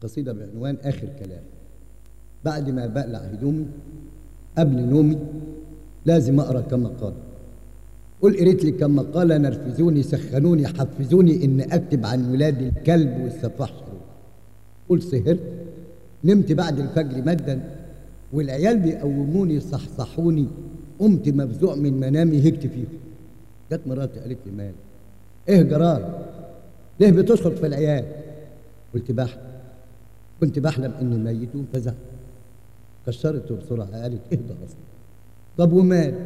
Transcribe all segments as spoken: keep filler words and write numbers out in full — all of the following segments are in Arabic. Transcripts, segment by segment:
قصيدة بعنوان آخر كلام. بعد ما بقلع هدومي قبل نومي لازم أقرأ كم مقالة. قول قريت لي كم مقالة نرفزوني سخنوني حفزوني إن أكتب عن ولاد الكلب والسفاح شروق. قول سهرت نمت بعد الفجر مدا والعيال بيقوموني صحصحوني قمت مفزوع من منامي هكت فيهم. جت مراتي قالت لي مال ايه جرال ليه بتشخط في العيال؟ قلت بحلم كنت بحلم اني ميت وانفزعت. كشرته بسرعه قالت اهدى اصلا. طب ومال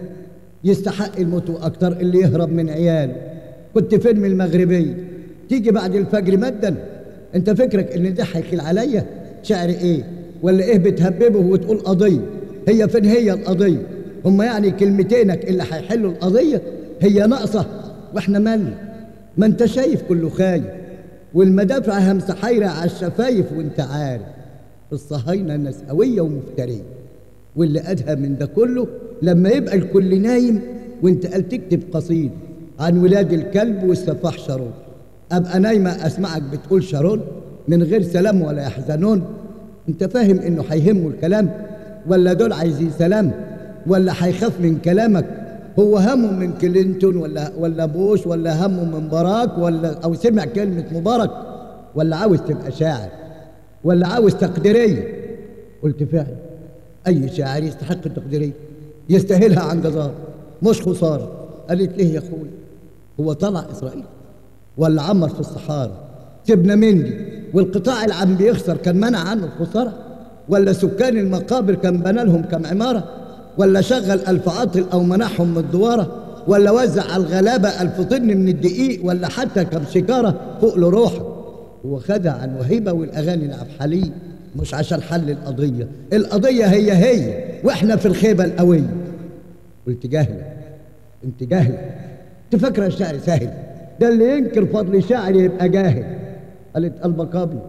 يستحق الموت واكتر اللي يهرب من عياله. كنت فين من المغربيه تيجي بعد الفجر مدا؟ انت فكرك ان ده هيخيل عليا؟ شعر ايه ولا ايه بتهببه وتقول قضيه؟ هي فين هي القضيه؟ هم يعني كلمتينك اللي هيحلوا القضيه؟ هي ناقصه واحنا مالنا؟ ما انت شايف كله خايف والمدافع همسه حايره على الشفايف وانت عارف الصهاينه ناس قويه ومفتريه. واللي ادهى من ده كله لما يبقى الكل نايم وانت قال تكتب قصيده عن ولاد الكلب والسفاح شارون. ابقى نايمه اسمعك بتقول شارون من غير سلام ولا يحزنون. انت فاهم انه هيهمه الكلام ولا دول عايزين سلام ولا هيخاف من كلامك؟ هو همه من كلينتون ولا ولا بوش ولا همه من باراك ولا او سمع كلمه مبارك ولا عاوز تبقى شاعر ولا عاوز تقديريه؟ قلت فعلا اي شاعر يستحق التقديريه يستاهلها عن جزار مش خساره. قالت ليه يا اخوي هو طلع اسرائيل ولا عمر في الصحارى؟ سيبنا مندي والقطاع العام بيخسر كان منع عنه الخساره؟ ولا سكان المقابر كان بنى لهم كم عماره؟ ولا شغل ألف عاطل أو منحهم من الدوارة؟ ولا وزع على الغلابة ألف طن من الدقيق؟ ولا حتى كم شكارة فوق له روحه؟ هو خدع عن وهيبة والأغاني العبحلية مش عشان حل القضية. القضية هي هي وإحنا في الخيبة القوية. قلت جاهلة أنت جاهلة أنت فاكرة الشعر سهل؟ ده اللي ينكر فضل شاعر يبقى جاهل. قالت قلبك أبيض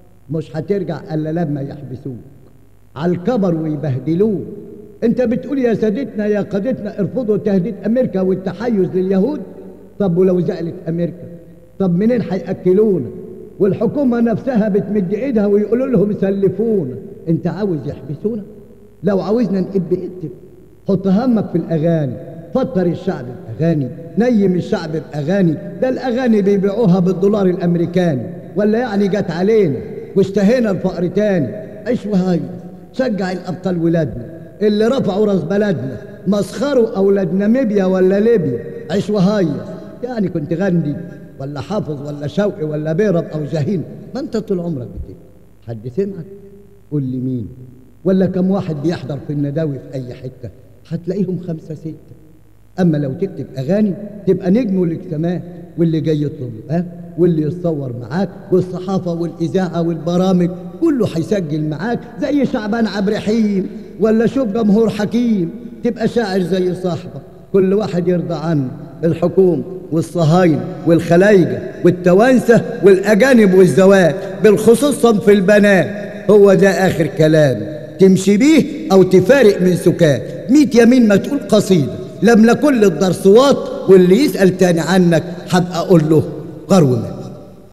مش هترجع إلا لما يحبسوك على الكبر ويبهدلوك. انت بتقول يا سادتنا يا قادتنا ارفضوا تهديد امريكا والتحيز لليهود. طب ولو زعلت امريكا طب منين هياكلونا؟ والحكومه نفسها بتمد ايدها ويقولوا لهم سلفونا. انت عاوز يحبسونا؟ لو عاوزنا نقب اكتب حط همك في الاغاني فطر الشعب باغاني نيم الشعب باغاني. ده الاغاني بيبيعوها بالدولار الامريكاني ولا يعني جت علينا واشتهينا الفقر تاني؟ عيش وهاي شجع الابطال ولادنا اللي رفعوا راس بلدنا مسخروا اولاد ناميبيا ولا ليبيا. عيش وهايص يعني كنت غندي ولا حافظ ولا شوقي ولا بيرب او جاهين؟ ما انت طول عمرك بتكتب. حد سمعك؟ قول لي مين ولا كم واحد بيحضر في النداوي في اي حته؟ هتلاقيهم خمسه سته. اما لو تكتب اغاني تبقى نجم والاجتماع واللي جاي يطلب ها واللي يتصور معاك والصحافه والاذاعه والبرامج كله هيسجل معاك زي شعبان عبد الرحيم ولا شوف جمهور حكيم. تبقى شاعر زي صاحبك كل واحد يرضى عنه الحكومة والصهاينة والخلايجة والتوانسة والأجانب والزواج بالخصوص صنف البنات. هو ده آخر كلام تمشي بيه أو تفارق من سكات. ميت يمين ما تقول قصيدة لملا كل الدرسوات واللي يسأل تاني عنك حبقى أقول له غرومة.